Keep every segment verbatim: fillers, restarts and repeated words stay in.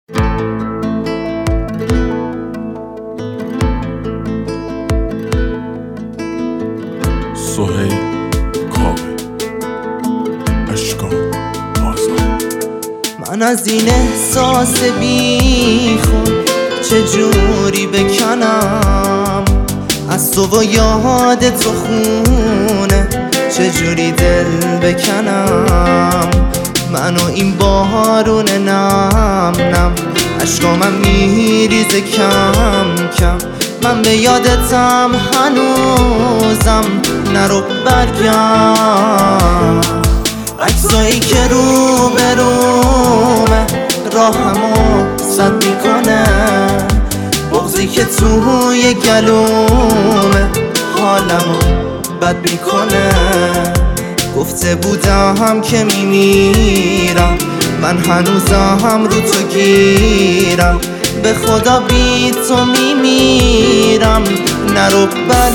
سهیل کاوه، اشکان آزاد. من از این احساس بیخون چجوری بکنم، از تو و یاد تو خونه چجوری دل بکنم. منو این بارون نم نم عشقامم میریزه کم کم. من به یادتم هنوزم، نرو برگم. عکسایی که رو به رومه راهمو سد میکنه، بغضی که توی گلومه حالمو بد میکنه. گفته بودم که میمیرم، من هنوزم رو تو گیرم. به خدا بی تو میمیرم، نرو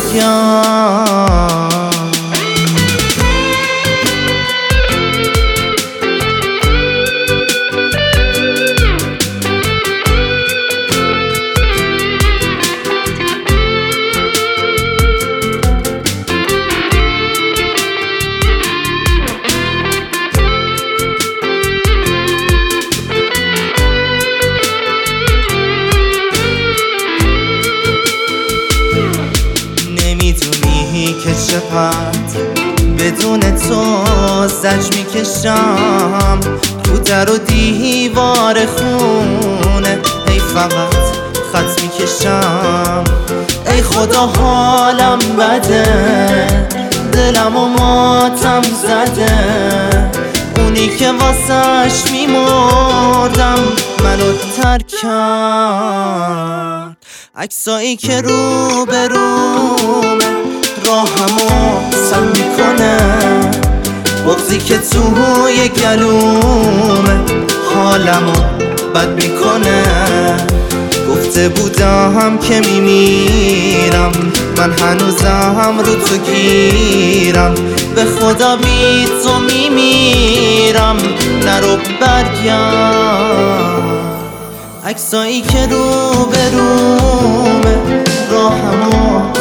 برگم. نمیدونی که چقدر بدون تو زج میکشم، تو در و دیوار خونه ای فقط خط میکشم. ای خدا حالم بده، دلم و ماتم زده. اونی که واسش میمردم منو ترک کرد. عکسایی که رو به رومه راهمو سم میکنه، بغضی که توی گلومه حالمو بد میکنه. گفته بودم که میمیرم، من هنوزم رو تو گیرم. به خدا بی تو میمیرم، نرو برگم. عکسایی که رو به رومه راهمو